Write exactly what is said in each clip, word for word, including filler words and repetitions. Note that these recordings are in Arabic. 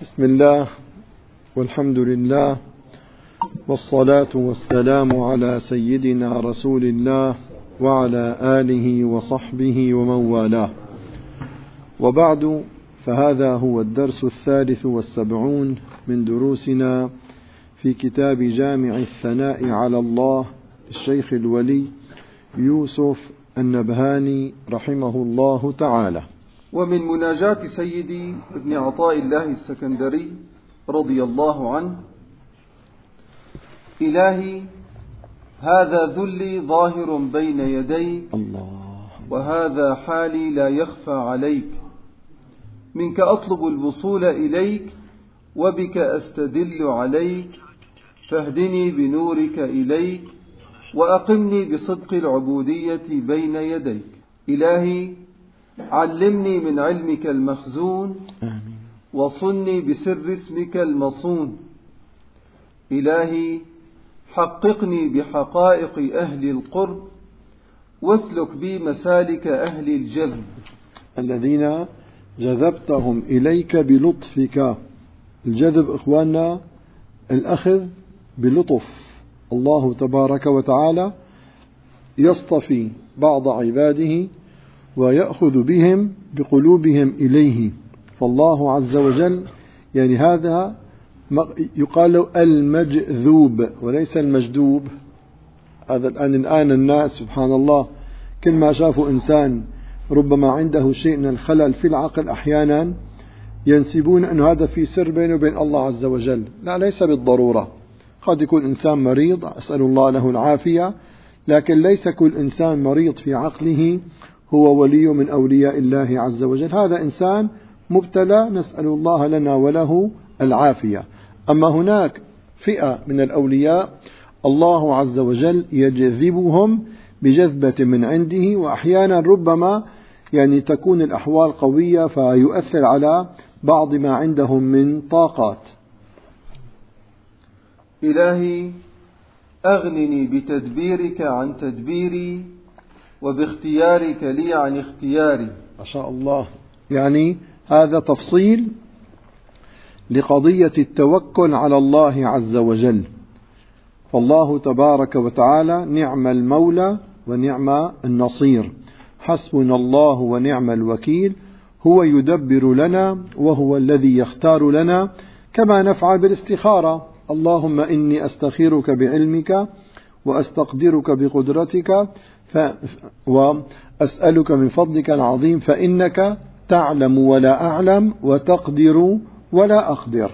بسم الله والحمد لله والصلاة والسلام على سيدنا رسول الله وعلى آله وصحبه ومن والاه، وبعد، فهذا هو الدرس الثالث والسبعون من دروسنا في كتاب جامع الثناء على الله الشيخ الولي يوسف النبهاني رحمه الله تعالى. ومن مناجاة سيدي ابن عطاء الله السكندري رضي الله عنه: إلهي، هذا ذلي ظاهر بين يديك، الله، وهذا حالي لا يخفى عليك. منك أطلب الوصول إليك، وبك أستدل عليك، فاهدني بنورك إليك، وأقمني بصدق العبودية بين يديك. إلهي، علمني من علمك المخزون، آمين. وصني بسر اسمك المصون. إلهي، حققني بحقائق أهل القرب، واسلك بي مسالك أهل الجذب، الذين جذبتهم إليك بلطفك. الجذب إخواننا الأخذ بلطف. الله تبارك وتعالى يصطفي بعض عباده ويأخذ بهم بقلوبهم إليه، فالله عز وجل يعني هذا يقال المجذوب وليس المجذوب. هذا الآن الآن الناس سبحان الله كل ما شافوا إنسان ربما عنده شيء من الخلل في العقل أحيانا ينسبون أن هذا في سر بينه وبين الله عز وجل. لا، ليس بالضرورة. قد يكون إنسان مريض، أسأل الله له العافية، لكن ليس كل إنسان مريض في عقله هو ولي من أولياء الله عز وجل. هذا إنسان مبتلى، نسأل الله لنا وله العافية. أما هناك فئة من الأولياء الله عز وجل يجذبهم بجذبة من عنده، وأحيانا ربما يعني تكون الأحوال قوية فيؤثر على بعض ما عندهم من طاقات. إلهي، أغنني بتدبيرك عن تدبيري، وباختيارك لي عن اختياري. ما شاء الله. يعني هذا تفصيل لقضية التوكل على الله عز وجل. فالله تبارك وتعالى نعم المولى ونعم النصير، حسبنا الله ونعم الوكيل. هو يدبر لنا وهو الذي يختار لنا، كما نفعل بالاستخارة. اللهم إني أستخيرك بعلمك وأستقدرك بقدرتك ف... وأسألك من فضلك العظيم، فإنك تعلم ولا أعلم وتقدر ولا أقدر.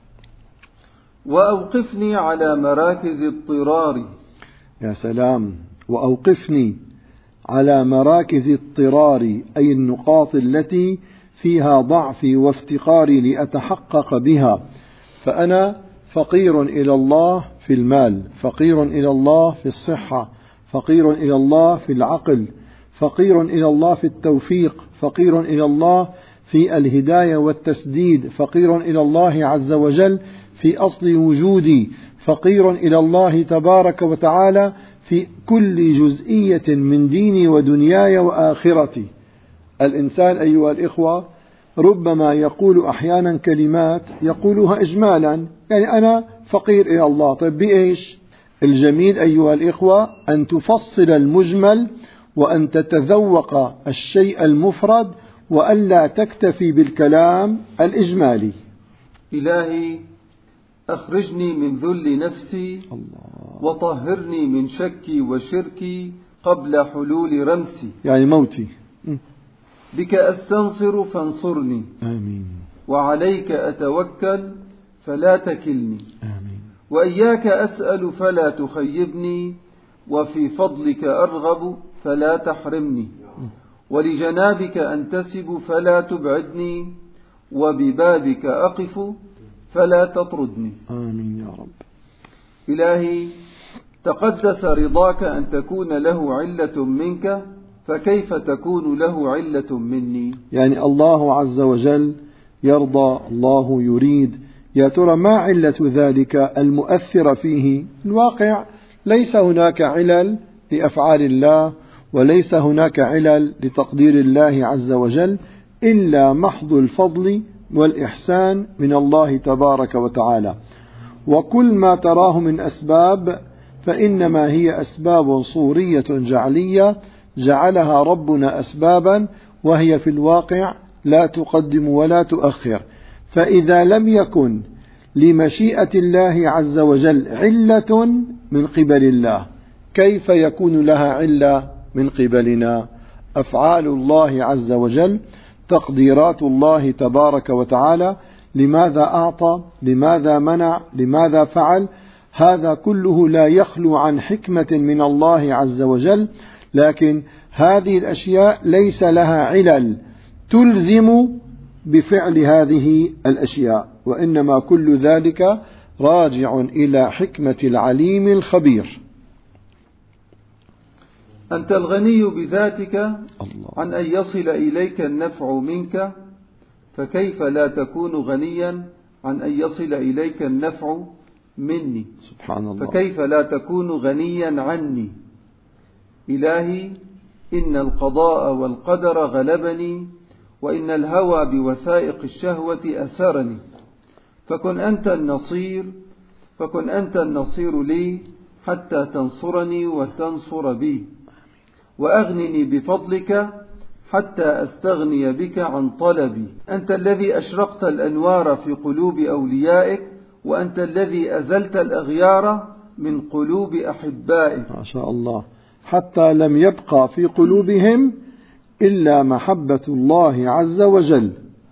وأوقفني على مراكز اضطراري. يا سلام. وأوقفني على مراكز اضطراري، أي النقاط التي فيها ضعفي وافتقاري لأتحقق بها. فأنا فقير إلى الله في المال، فقير إلى الله في الصحة، فقير إلى الله في العقل، فقير إلى الله في التوفيق، فقير إلى الله في الهداية والتسديد، فقير إلى الله عز وجل في أصل وجودي، فقير إلى الله تبارك وتعالى في كل جزئية من ديني ودنياي وآخرتي. الإنسان أيها الإخوة ربما يقول أحيانا كلمات يقولها إجمالا، يعني أنا فقير إلى الله. طيب بإيش؟ الجميل أيها الإخوة أن تفصل المجمل، وأن تتذوق الشيء المفرد، وألا تكتفي بالكلام الإجمالي. إلهي، أخرجني من ذل نفسي، الله. وطهرني من شكي وشركي قبل حلول رمسي، يعني موتي. بك أستنصر فانصرني، آمين. وعليك أتوكل فلا تكلني، آمين. وإياك أسأل فلا تخيبني، وفي فضلك أرغب فلا تحرمني، ولجنابك أنتسب فلا تبعدني، وببابك أقف فلا تطردني. آمين يا رب. إلهي، تقدس رضاك أن تكون له علة منك، فكيف تكون له علة مني؟ يعني الله عز وجل يرضى، الله يريد. يا ترى ما علة ذلك المؤثرة فيه؟ الواقع ليس هناك علل لأفعال الله، وليس هناك علل لتقدير الله عز وجل، إلا محض الفضل والإحسان من الله تبارك وتعالى. وكل ما تراه من أسباب فإنما هي أسباب صورية جعلية جعلها ربنا أسبابا، وهي في الواقع لا تقدم ولا تؤخر. فإذا لم يكن لمشيئة الله عز وجل علة من قبل الله، كيف يكون لها علة من قبلنا؟ أفعال الله عز وجل، تقديرات الله تبارك وتعالى، لماذا أعطى، لماذا منع، لماذا فعل، هذا كله لا يخلو عن حكمة من الله عز وجل. لكن هذه الأشياء ليس لها علل تلزم بفعل هذه الأشياء، وإنما كل ذلك راجع إلى حكمة العليم الخبير. أنت الغني بذاتك عن أن يصل إليك النفع منك، فكيف لا تكون غنيا عن أن يصل إليك النفع مني؟ سبحان الله. فكيف لا تكون غنيا عني؟ إلهي، إن القضاء والقدر غلبني، وإن الهوى بوثائق الشهوة أسرني، فكن أنت النصير فكن أنت النصير لي حتى تنصرني وتنصر بي، وأغنني بفضلك حتى أستغني بك عن طلبي. أنت الذي أشرقت الأنوار في قلوب أوليائك، وأنت الذي أزلت الأغيار من قلوب أحبائك. ما شاء الله، حتى لم يبقى في قلوبهم إلا محبة الله عز وجل.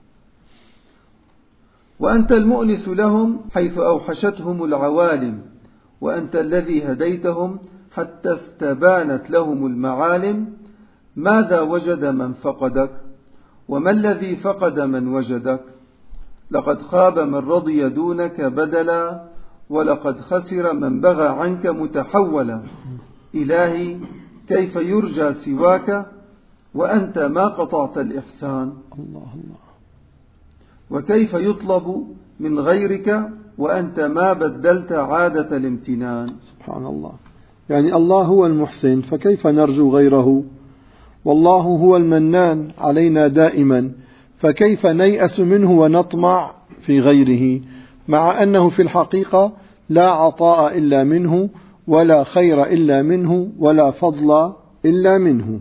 وأنت المؤنس لهم حيث أوحشتهم العوالم، وأنت الذي هديتهم حتى استبانت لهم المعالم. ماذا وجد من فقدك؟ وما الذي فقد من وجدك؟ لقد خاب من رضي دونك بدلا، ولقد خسر من بغى عنك متحولا. إلهي، كيف يرجى سواك وأنت ما قطعت الإحسان؟ الله الله. وكيف يطلب من غيرك وأنت ما بدلت عادة الامتنان؟ سبحان الله. يعني الله هو المحسن، فكيف نرجو غيره؟ والله هو المنان علينا دائما، فكيف نيأس منه ونطمع في غيره، مع أنه في الحقيقة لا عطاء إلا منه، ولا خير إلا منه، ولا فضل إلا منه.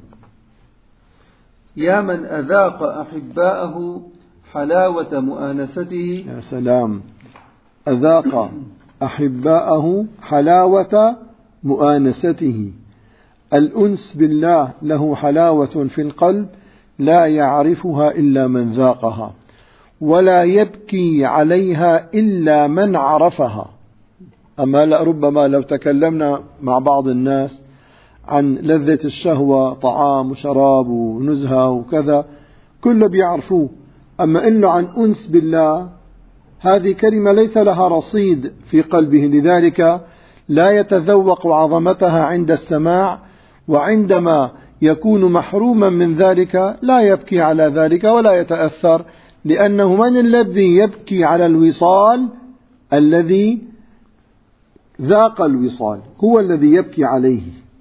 يا من أذاق أحباءه حلاوة مؤانسته. يا سلام، أذاق أحباءه حلاوة مؤانسته. الأنس بالله له حلاوة في القلب لا يعرفها إلا من ذاقها، ولا يبكي عليها إلا من عرفها. أما ربما لو تكلمنا مع بعض الناس عن لذة الشهوة، طعام وشراب ونزهة وكذا، كله بيعرفوه. أما إنه عن أنس بالله، هذه كلمة ليس لها رصيد في قلبه، لذلك لا يتذوق عظمتها عند السماع، وعندما يكون محروما من ذلك لا يبكي على ذلك ولا يتأثر، لأنه من الذي يبكي على الوصال؟ الذي ذاق الوصال هو الذي يبكي عليه.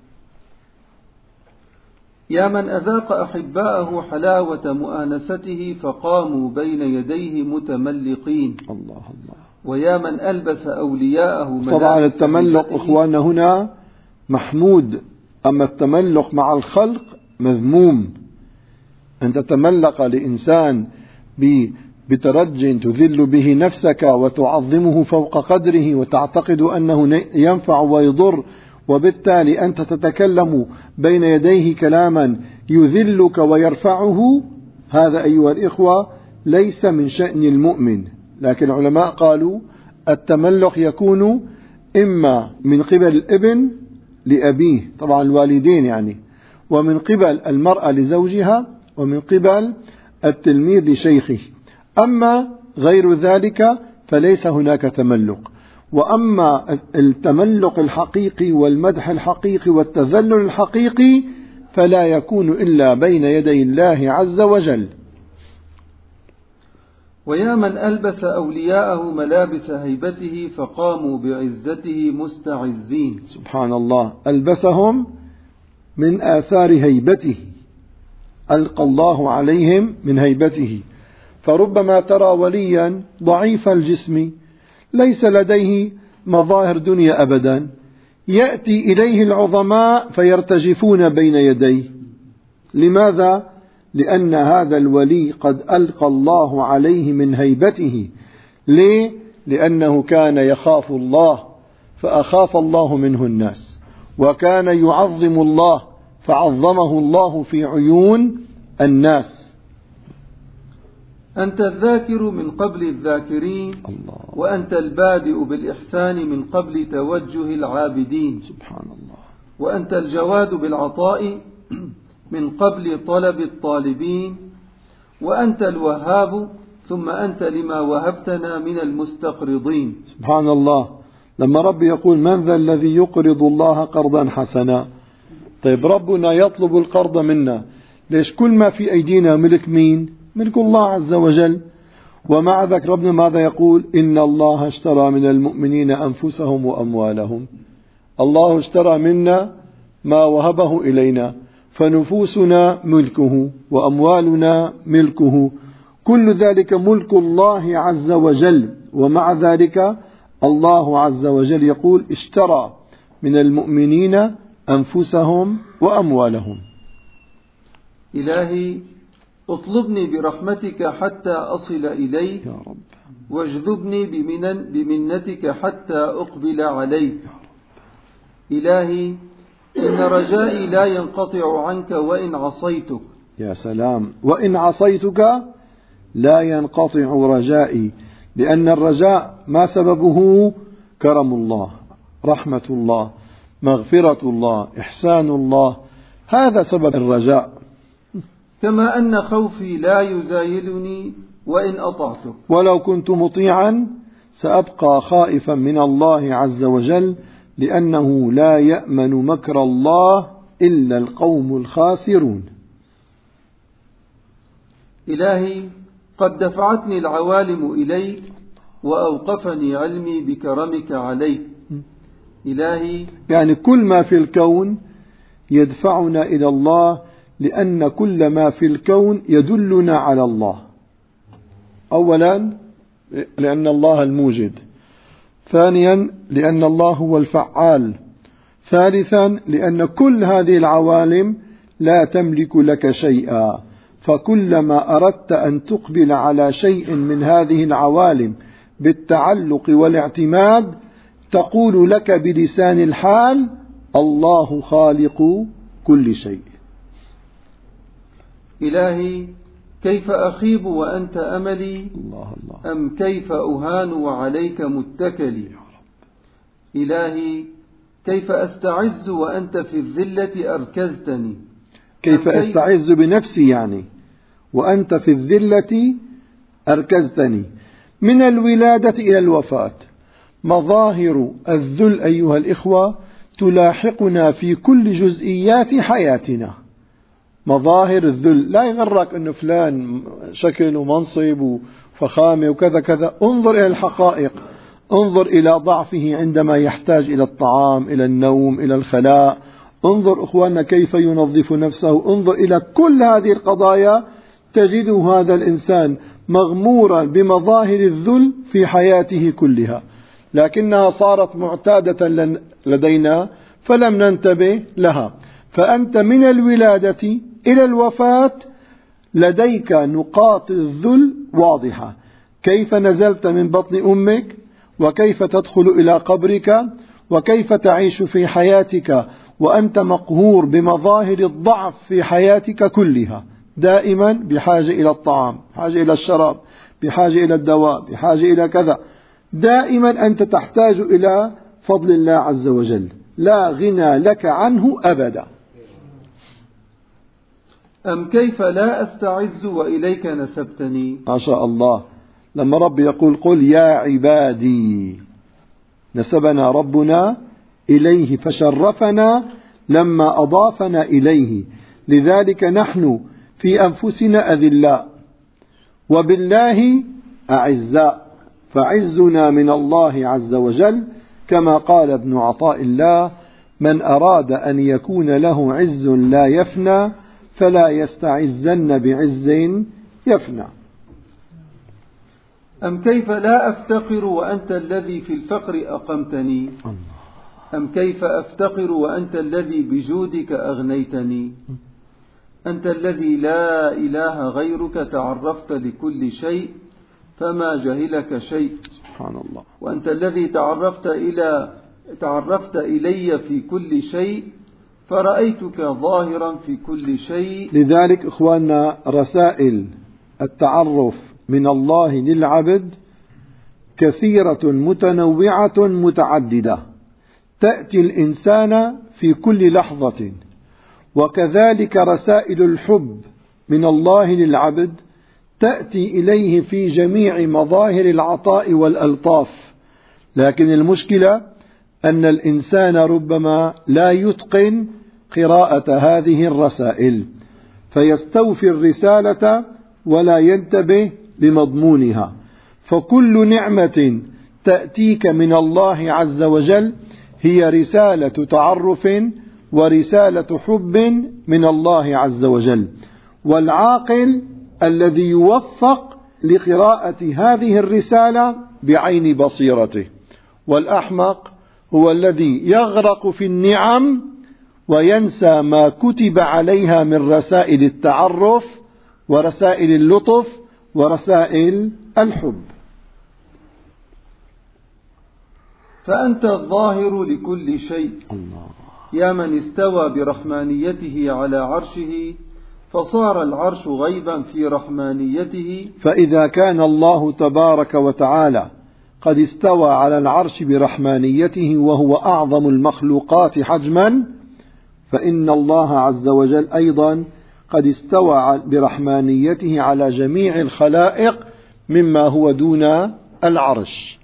يا من أذاق أحباءه حلاوة مؤانسته فقاموا بين يديه متملقين. الله الله. ويا من ألبس أولياءه ملابس. طبعا التملق إخواننا هنا محمود، أما التملق مع الخلق مذموم. أن تتملق لإنسان بترج تذل به نفسك وتعظمه فوق قدره وتعتقد أنه ينفع ويضر، وبالتالي أنت تتكلم بين يديه كلاما يذلك ويرفعه، هذا أيها الإخوة ليس من شأن المؤمن. لكن العلماء قالوا التملق يكون إما من قبل الابن لأبيه، طبعا الوالدين يعني، ومن قبل المرأة لزوجها، ومن قبل التلميذ لشيخه. أما غير ذلك فليس هناك تملق. وأما التملق الحقيقي والمدح الحقيقي والتذلل الحقيقي فلا يكون إلا بين يدي الله عز وجل. ويا من ألبس أولياءه ملابس هيبته فقاموا بعزته مستعزين. سبحان الله، ألبسهم من آثار هيبته، ألقى الله عليهم من هيبته، فربما ترى وليا ضعيف الجسم ليس لديه مظاهر دنيا أبدا، يأتي إليه العظماء فيرتجفون بين يديه. لماذا؟ لأن هذا الولي قد ألقى الله عليه من هيبته. ليه؟ لأنه كان يخاف الله فأخاف الله منه الناس، وكان يعظم الله فعظمه الله في عيون الناس. أنت الذاكر من قبل الذاكرين، الله. وأنت البادئ بالإحسان من قبل توجه العابدين. سبحان الله. وأنت الجواد بالعطاء من قبل طلب الطالبين، وأنت الوهاب ثم أنت لما وهبتنا من المستقرضين. سبحان الله. لما ربي يقول من ذا الذي يقرض الله قرضا حسنا، طيب ربنا يطلب القرض منا، ليش كل ما في أيدينا ملك مين؟ ملك الله عز وجل. ومع ذلك ربنا ماذا يقول؟ إن الله اشترى من المؤمنين أنفسهم وأموالهم. الله اشترى منا ما وهبه إلينا، فنفوسنا ملكه وأموالنا ملكه، كل ذلك ملك الله عز وجل. ومع ذلك الله عز وجل يقول اشترى من المؤمنين أنفسهم وأموالهم. إلهي اطلبني برحمتك حتى أصل إليك، يا رب، واجذبني بمنن بمنتك حتى أقبل عليك. إلهي إن رجائي لا ينقطع عنك وإن عصيتك. يا سلام. وإن عصيتك لا ينقطع رجائي، لأن الرجاء ما سببه؟ كرم الله، رحمة الله، مغفرة الله، إحسان الله، هذا سبب الرجاء. كما أن خوفي لا يزايلني وإن أطعتك. ولو كنت مطيعا سأبقى خائفا من الله عز وجل، لأنه لا يأمن مكر الله إلا القوم الخاسرون. إلهي قد دفعتني العوالم إليك، وأوقفني علمي بكرمك عليك. إلهي يعني كل ما في الكون يدفعنا إلى الله، لأن كل ما في الكون يدلنا على الله. أولا لأن الله الموجد، ثانيا لأن الله هو الفعال، ثالثا لأن كل هذه العوالم لا تملك لك شيئا، فكلما أردت أن تقبل على شيء من هذه العوالم بالتعلق والاعتماد تقول لك بلسان الحال الله خالق كل شيء. إلهي كيف أخيب وأنت أملي، الله الله. أم كيف أهان وعليك متكلي. إلهي كيف أستعز وأنت في الذلة أركزتني. كيف أستعز بنفسي يعني وأنت في الذلة أركزتني. من الولادة إلى الوفاة مظاهر الذل أيها الإخوة تلاحقنا في كل جزئيات حياتنا. مظاهر الذل، لا يغرك أنه فلان شكل ومنصب وفخامة وكذا كذا، انظر إلى الحقائق، انظر إلى ضعفه عندما يحتاج إلى الطعام، إلى النوم، إلى الخلاء، انظر أخواننا كيف ينظف نفسه، انظر إلى كل هذه القضايا تجد هذا الإنسان مغمورا بمظاهر الذل في حياته كلها، لكنها صارت معتادة لدينا فلم ننتبه لها. فأنت من الولادة إلى الوفاة لديك نقاط الذل واضحة، كيف نزلت من بطن أمك، وكيف تدخل إلى قبرك، وكيف تعيش في حياتك وأنت مقهور بمظاهر الضعف في حياتك كلها، دائما بحاجة إلى الطعام، بحاجة إلى الشراب، بحاجة إلى الدواء، بحاجة إلى كذا، دائما أنت تحتاج إلى فضل الله عز وجل، لا غنى لك عنه أبدا. أم كيف لا أستعز وإليك نسبتني. ما شاء الله. لما رب يقول قل يا عبادي، نسبنا ربنا إليه فشرفنا لما أضافنا إليه، لذلك نحن في أنفسنا أذلاء وبالله أعزاء، فعزنا من الله عز وجل كما قال ابن عطاء الله من أراد أن يكون له عز لا يفنى فلا يستعزن بعز يفنى. أم كيف لا أفتقر وأنت الذي في الفقر أقمتني أم كيف أفتقر وأنت الذي بجودك أغنيتني أنت الذي لا إله غيرك تعرفت لكل شيء فما جهلك شيء سبحان الله. وأنت الذي تعرفت إلى تعرفت إلي في كل شيء فرأيتك ظاهرا في كل شيء. لذلك إخواننا رسائل التعرف من الله للعبد كثيرة متنوعة متعددة تأتي الإنسان في كل لحظة، وكذلك رسائل الحب من الله للعبد تأتي إليه في جميع مظاهر العطاء والألطاف. لكن المشكلة أن الإنسان ربما لا يتقن قراءة هذه الرسائل فيستوفي الرسالة ولا ينتبه لمضمونها. فكل نعمة تأتيك من الله عز وجل هي رسالة تعرف ورسالة حب من الله عز وجل. والعاقل الذي يوفق لقراءة هذه الرسالة بعين بصيرته، والأحمق هو الذي يغرق في النعم وينسى ما كتب عليها من رسائل التعرف ورسائل اللطف ورسائل الحب. فأنت الظاهر لكل شيء الله. يا من استوى برحمانيته على عرشه فصار العرش غيبا في رحمانيته. فإذا كان الله تبارك وتعالى قد استوى على العرش برحمانيته وهو أعظم المخلوقات حجما، فإن الله عز وجل أيضا قد استوى برحمانيته على جميع الخلائق مما هو دون العرش.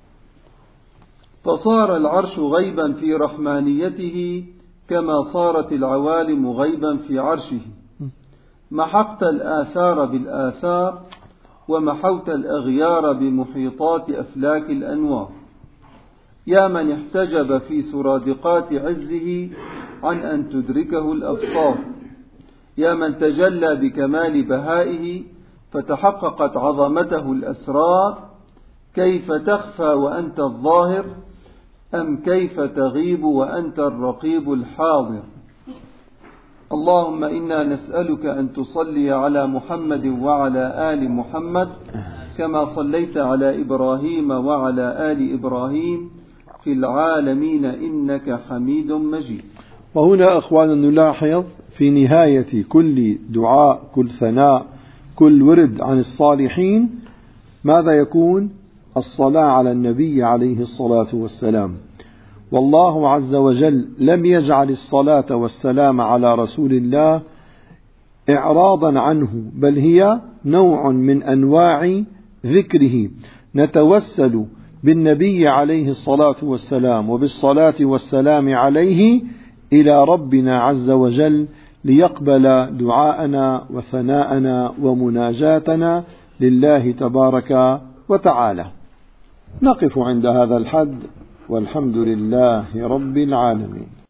فصار العرش غيبا في رحمانيته كما صارت العوالم غيبا في عرشه. محقت الآثار بالآثار ومحوت الأغيار بمحيطات أفلاك الأنوار. يا من احتجب في سرادقات عزه عن أن تدركه الأبصار. يا من تجلى بكمال بهائه فتحققت عظمته الأسرار. كيف تخفى وأنت الظاهر أم كيف تغيب وأنت الرقيب الحاضر. اللهم إنا نسألك أن تصلي على محمد وعلى آل محمد كما صليت على إبراهيم وعلى آل إبراهيم في العالمين إنك حميد مجيد. وهنا أخوانا نلاحظ في نهاية كل دعاء، كل ثناء، كل ورد عن الصالحين ماذا يكون؟ الصلاة على النبي عليه الصلاة والسلام. والله عز وجل لم يجعل الصلاة والسلام على رسول الله إعراضا عنه، بل هي نوع من أنواع ذكره. نتوسل بالنبي عليه الصلاة والسلام وبالصلاة والسلام عليه إلى ربنا عز وجل ليقبل دعاءنا وثناءنا ومناجاتنا لله تبارك وتعالى. نقف عند هذا الحد والحمد لله رب العالمين.